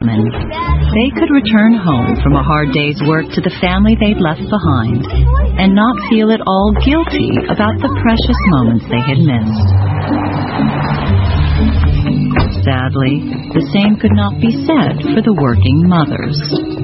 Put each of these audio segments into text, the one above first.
woman. They could return home from a hard day's work to the family they'd left behind and not feel at all guilty about the precious moments they had missed. Sadly, the same could not be said for the working mothers.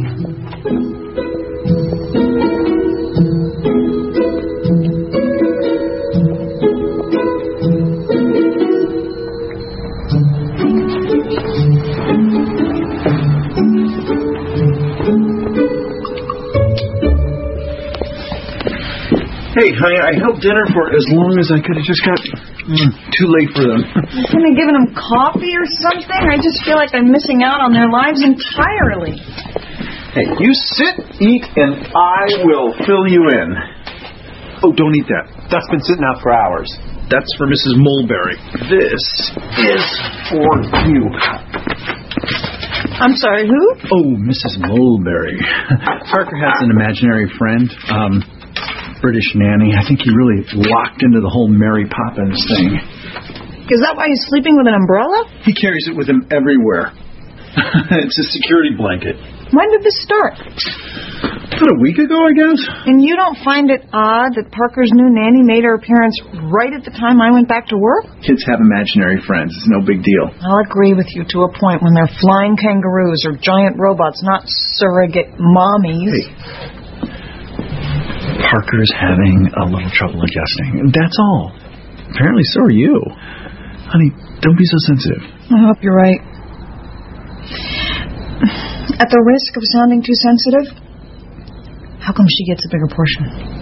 Hey, honey, I held dinner for as long as I could. It just got too late for them. Can I give them coffee or something? I just feel like I'm missing out on their lives entirely. Hey, you sit, eat, and I will fill you in. Oh, don't eat that. That's been sitting out for hours. That's for Mrs. Mulberry. This is for you. I'm sorry, who? Oh, Mrs. Mulberry. Parker has an imaginary friend. British nanny. I think he really locked into the whole Mary Poppins thing. Is that why he's sleeping with an umbrella? He carries it with him everywhere. It's a security blanket. When did this start? About a week ago, I guess. And you don't find it odd that Parker's new nanny made her appearance right at the time I went back to work? Kids have imaginary friends. It's no big deal. I'll agree with you to a point when they're flying kangaroos or giant robots, not surrogate mommies. Hey. Parker's having a little trouble adjusting. That's all. Apparently so are you. Honey, don't be so sensitive. I hope you're right. At the risk of sounding too sensitive, how come she gets a bigger portion?